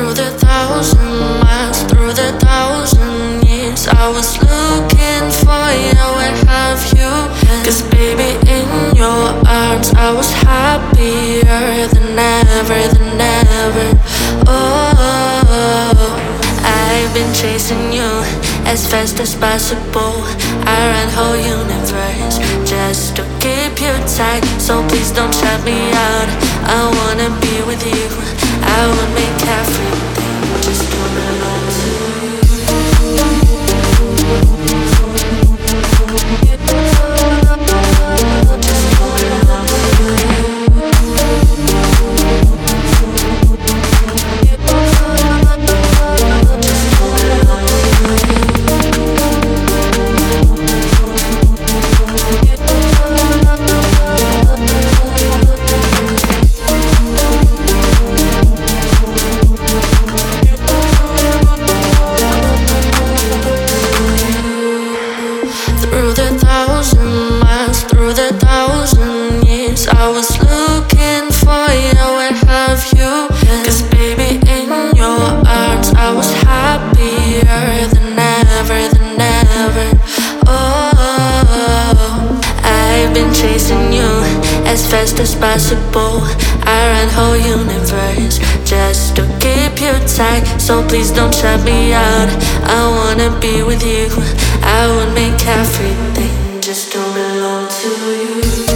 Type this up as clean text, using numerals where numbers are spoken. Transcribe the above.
Through the 1,000 miles, through the 1,000 years, I was looking for you, where have you been? 'Cause baby, in your arms I was happier than ever. Oh, I've been chasing you as fast as possible. I ran whole universe just to keep you tight. So please don't shut me out. I wanna be with you. I would make everything just to belong to you. Through the 1,000 miles, through the 1,000 years, I was looking for you, where have you been? 'Cause baby, in your arms I was happier than ever. Oh, I've been chasing you as fast as possible. I ran whole universe just to keep you tight. So please don't shut me out. I wanna be with you. I would make everything just to belong to you.